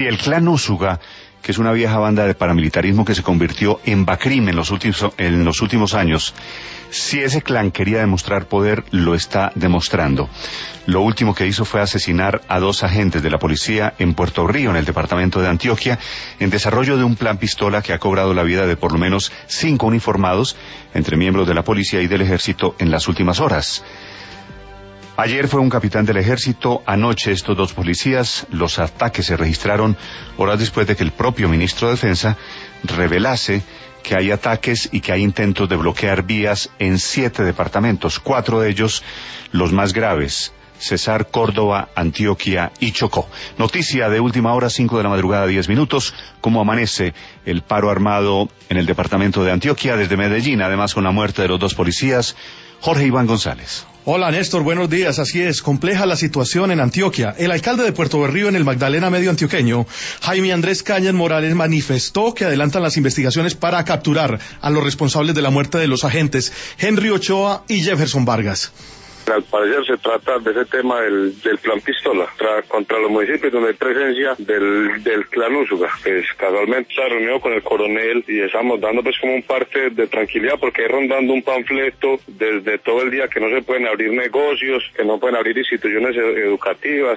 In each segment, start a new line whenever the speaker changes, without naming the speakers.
Y el clan Úsuga, que es una vieja banda de paramilitarismo que se convirtió en BACRIM en los últimos años, si ese clan quería demostrar poder, lo está demostrando. Lo último que hizo fue asesinar a 2 agentes de la policía en Puerto Río, en el departamento de Antioquia, en desarrollo de un plan pistola que ha cobrado la vida de por lo menos 5 uniformados, entre miembros de la policía y del ejército, en las últimas horas. Ayer fue un capitán del ejército, anoche estos 2 policías. Los ataques se registraron horas después de que el propio ministro de Defensa revelase que hay ataques y que hay intentos de bloquear vías en 7 departamentos, 4 de ellos los más graves: Cesar, Córdoba, Antioquia y Chocó. Noticia de última hora, 5 de la madrugada, 10 minutos. ¿Cómo amanece el paro armado en el departamento de Antioquia? Desde Medellín, además con la muerte de los 2 policías, Jorge Iván González.
Hola Néstor, buenos días. Así es, compleja la situación en Antioquia. El alcalde de Puerto Berrío, en el Magdalena Medio antioqueño, Jaime Andrés Cañas Morales, manifestó que adelantan las investigaciones para capturar a los responsables de la muerte de los agentes Henry Ochoa y Jefferson Vargas.
Al parecer se trata de ese tema del plan pistola contra los municipios donde hay presencia del clan Úsuga. Pues casualmente está reunido con el coronel y estamos dando pues como un parte de tranquilidad, porque hay rondando un panfleto desde todo el día que no se pueden abrir negocios, que no pueden abrir instituciones educativas.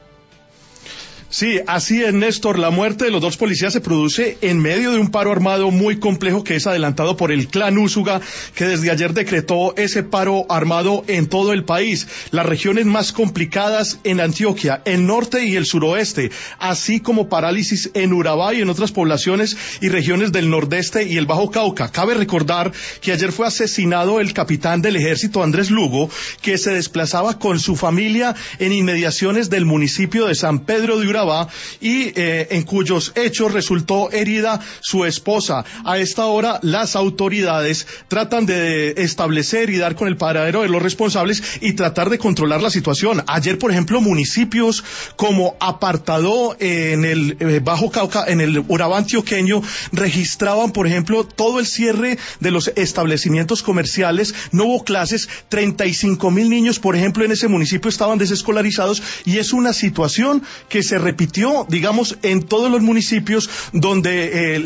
Sí, así es, Néstor. La muerte de los 2 policías se produce en medio de un paro armado muy complejo que es adelantado por el clan Úsuga, que desde ayer decretó ese paro armado en todo el país. Las regiones más complicadas en Antioquia, el norte y el suroeste, así como parálisis en Urabá y en otras poblaciones y regiones del nordeste y el Bajo Cauca. Cabe recordar que ayer fue asesinado el capitán del ejército Andrés Lugo, que se desplazaba con su familia en inmediaciones del municipio de San Pedro de Urabá, y en cuyos hechos resultó herida su esposa. A esta hora las autoridades tratan de establecer y dar con el paradero de los responsables y tratar de controlar la situación. Ayer, por ejemplo, municipios como Apartadó, en el Bajo Cauca, en el Urabá antioqueño, registraban, por ejemplo, todo el cierre de los establecimientos comerciales. No hubo clases, 35,000 niños, por ejemplo, en ese municipio estaban desescolarizados, y es una situación que se repitió, digamos, en todos los municipios donde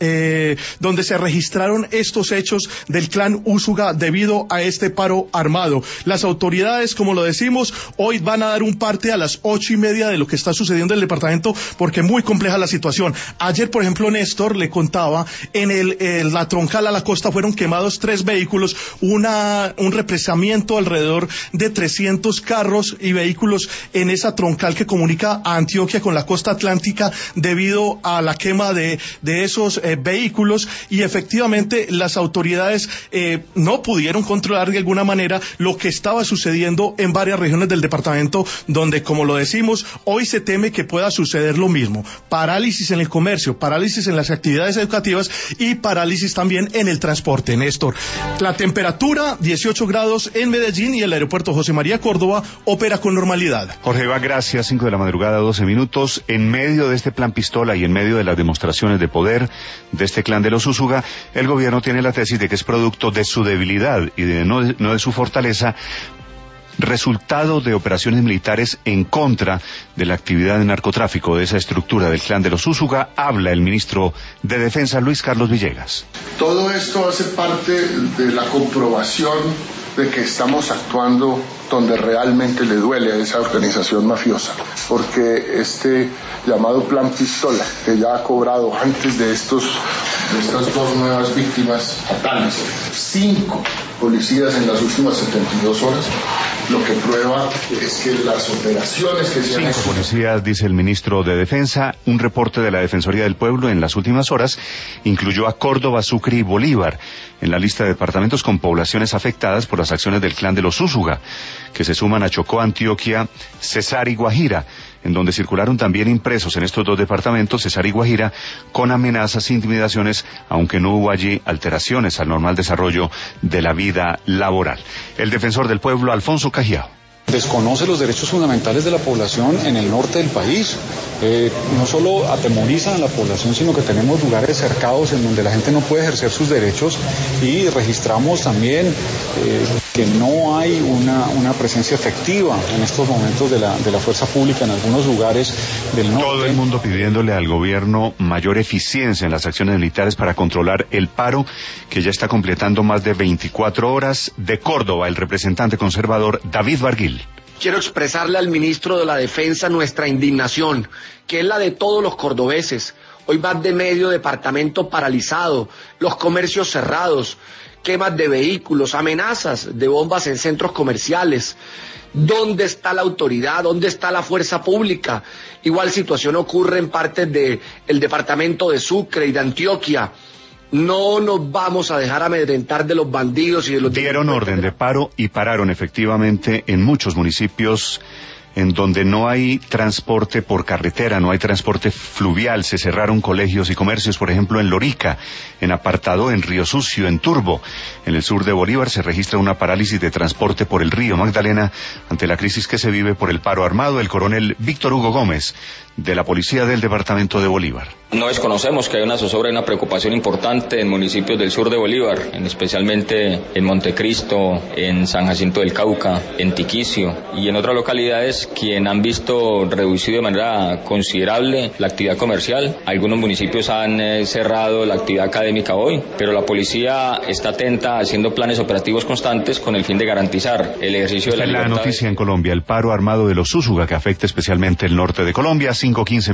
donde se registraron estos hechos del clan Úsuga debido a este paro armado. Las autoridades, como lo decimos, hoy van a dar un parte a las 8:30 de lo que está sucediendo en el departamento, porque muy compleja la situación. Ayer, por ejemplo, Néstor le contaba, en la troncal a la costa fueron quemados 3 vehículos, un represamiento alrededor de 300 carros y vehículos en esa troncal que comunica a Antioquia con la costa atlántica debido a la quema de esos vehículos, y efectivamente las autoridades no pudieron controlar de alguna manera lo que estaba sucediendo en varias regiones del departamento, donde, como lo decimos, hoy se teme que pueda suceder lo mismo: parálisis en el comercio, parálisis en las actividades educativas y parálisis también en el transporte. Néstor, la temperatura 18 grados en Medellín, y el aeropuerto José María Córdoba opera con normalidad.
Jorge Iván, gracias. 5 de la madrugada, 12 minutos. En medio de este plan pistola y en medio de las demostraciones de poder de este clan de los Úsuga, el gobierno tiene la tesis de que es producto de su debilidad y no de su fortaleza, resultado de operaciones militares en contra de la actividad de narcotráfico de esa estructura del clan de los Úsuga. Habla el ministro de Defensa, Luis Carlos Villegas.
Todo esto hace parte de la comprobación de que estamos actuando donde realmente le duele a esa organización mafiosa, porque este llamado plan pistola, que ya ha cobrado antes de estas 2 nuevas víctimas fatales, 5 policías en las últimas 72 horas, lo que prueba es que las operaciones que se han hecho...
5 policías, dice el ministro de Defensa. Un reporte de la Defensoría del Pueblo en las últimas horas incluyó a Córdoba, Sucre y Bolívar en la lista de departamentos con poblaciones afectadas por las acciones del clan de los Úsuga, que se suman a Chocó, Antioquia, Cesar y Guajira, en donde circularon también impresos en estos 2 departamentos, Cesar y Guajira, con amenazas e intimidaciones, aunque no hubo allí alteraciones al normal desarrollo de la vida laboral. El defensor del pueblo, Alfonso Cajiao.
Desconoce los derechos fundamentales de la población en el norte del país. No solo atemorizan a la población, sino que tenemos lugares cercados en donde la gente no puede ejercer sus derechos, y registramos también que no hay una presencia efectiva en estos momentos de la fuerza pública en algunos lugares del norte.
Todo el mundo pidiéndole al gobierno mayor eficiencia en las acciones militares para controlar el paro, que ya está completando más de 24 horas. De Córdoba, el representante conservador David Barguil.
Quiero expresarle al ministro de la Defensa nuestra indignación, que es la de todos los cordobeses. Hoy más de medio departamento paralizado, los comercios cerrados, quemas de vehículos, amenazas de bombas en centros comerciales. ¿Dónde está la autoridad? ¿Dónde está la fuerza pública? Igual situación ocurre en partes del departamento de Sucre y de Antioquia. No nos vamos a dejar amedrentar de los bandidos y de los...
Dieron orden de paro y pararon efectivamente en muchos municipios en donde no hay transporte por carretera, no hay transporte fluvial. Se cerraron colegios y comercios, por ejemplo, en Lorica, en Apartado, en Río Sucio, en Turbo. En el sur de Bolívar se registra una parálisis de transporte por el río Magdalena ante la crisis que se vive por el paro armado. El coronel Víctor Hugo Gómez, de la Policía del Departamento de Bolívar.
No desconocemos que hay una zozobra y una preocupación importante en municipios del sur de Bolívar, especialmente en Montecristo, en San Jacinto del Cauca, en Tiquicio y en otras localidades quien han visto reducido de manera considerable la actividad comercial. Algunos municipios han cerrado la actividad académica hoy, pero la policía está atenta haciendo planes operativos constantes con el fin de garantizar el ejercicio de la libertad.
La noticia en Colombia, el paro armado de los Úsuga que afecta especialmente el norte de Colombia, 5:15.